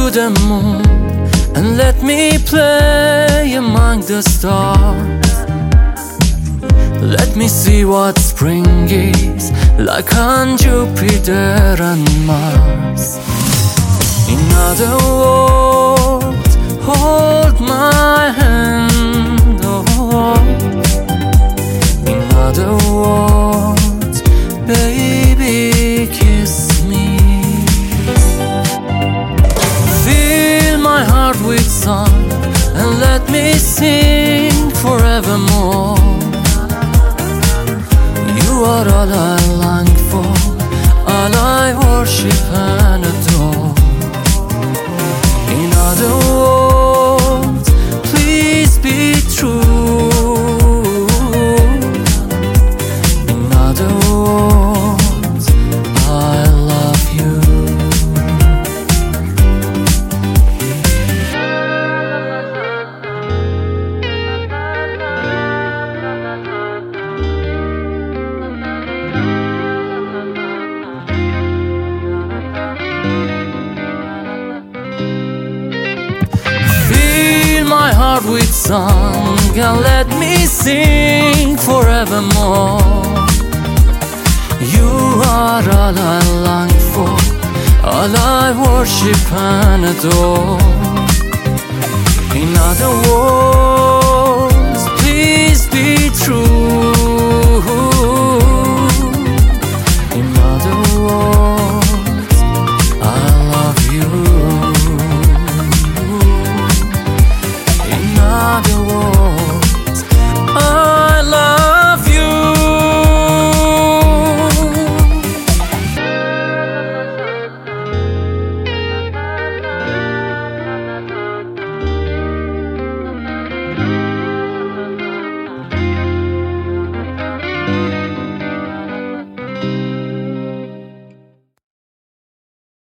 the moon and let me play among the stars. Let me see what spring is like on Jupiter and Mars. In other words, hold my hand, oh. In other words, baby, kiss me. Fill my heart with song and let me sing forevermore. You are all I long for, all I worship and adore. In other words, please be true. In other words, I love you. My heart with song and let me sing forevermore. You are all I long for, all I worship and adore. In other words, please be true.